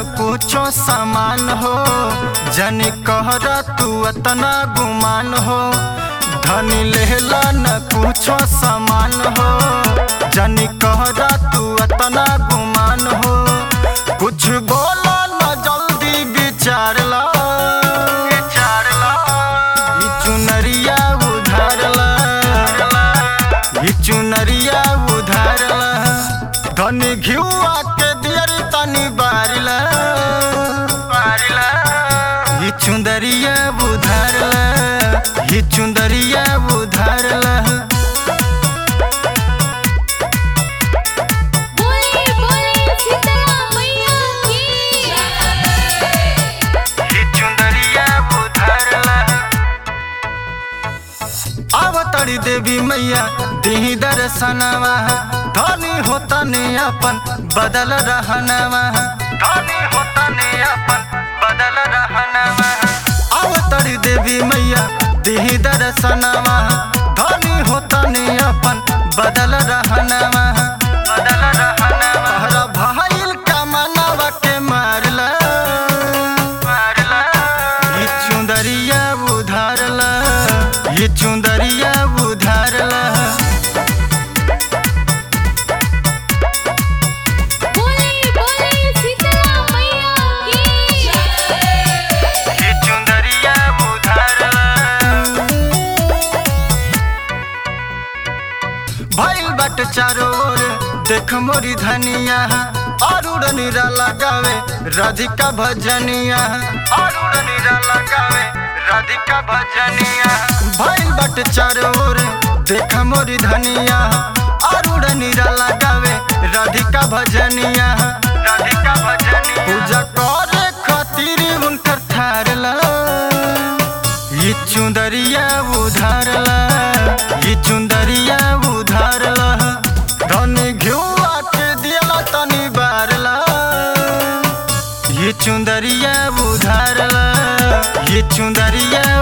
कुछो सामान हो, जनी कहरा तू अतना गुमान हो। धनी लेला न कुछो सामान हो, जनी कहरा तू अतना गुमान हो। कुछ बोला न जल्दी विचार ला, ई चुनरिया उधार ला, ई चुनरिया उधार ला। धनी घिउआ के दियर तनी बारिला, ई चुंदरिया उधार ला, ई चुंदरिया उधार ला। आवतड़ी देवी मैया दिही दर्शनवा, धनी होता ने अपन बदल रहनवा, धनी होता ने अपन बदल रहनवा। आवतड़ी देवी मैया दिही दर्शनवा, धनी होता ने अपन बदल रहनवा, बदल रहनवा। तहरा भाईल का मनवा के मारला, ई चुंदरिया उधार ला, ई चुंदरिया उधार ला। भइल बट चारों ओर देख मोरी धनिया, अरुण नीरा लगावे राधिका भजनिया, अरुण नीरा लगावे राधिका भजनिया। भइल बट चारों ओर देख मोरी धनिया, अरुण नीरा लगावे राधिका भजनिया, राधिका भजनिया। पूजा करे खातिर उनकर ठार ला, ई चुंदरिया उधार ला, ई चुंदरिया उधार ला। धनी घिउआ के दियला तनी बार ला, ई चुंदरिया उधार ला, ई चुंदरिया